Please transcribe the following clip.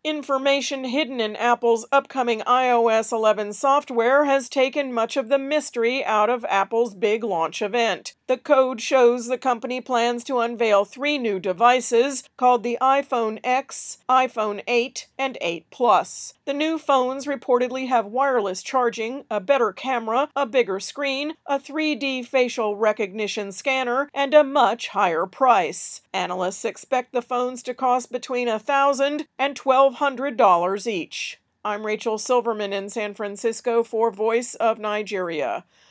Information hidden in Apple's upcoming iOS 11 software has taken much of the mystery out of Apple's big launch event. The code shows the company plans to unveil 3 new devices called the iPhone X, iPhone 8, and 8 Plus. The new phones reportedly have wireless charging, a better camera, a bigger screen, a 3D facial recognition scanner, and a much higher price. Analysts expect the phones to cost between $1,000 and $1,200 each. I'm Rachel Silverman in San Francisco for Voice of Nigeria.